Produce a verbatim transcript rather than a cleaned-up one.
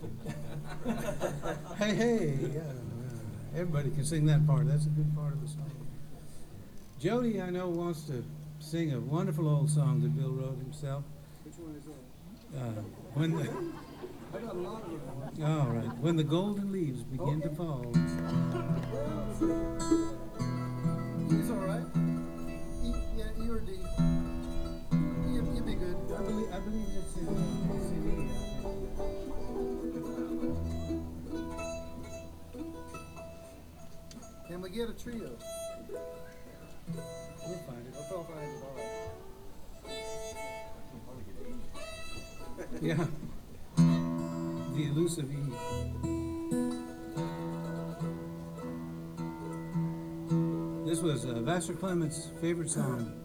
Hey, hey, yeah, yeah. Everybody can sing that part. That's a good part of the song. Jody, I know, wants to sing a wonderful old song that Bill wrote himself. Which one is that? Uh, when the I got a lot of them. all right, when the golden leaves begin Okay. to fall. It's all right. E, yeah, E or D. You, you'll be good. I believe I believe it's in the C D. Can we get a trio? We'll find it. I'll try to find it. All right. Yeah. The elusive E. This was uh, Vassar Clements' favorite song.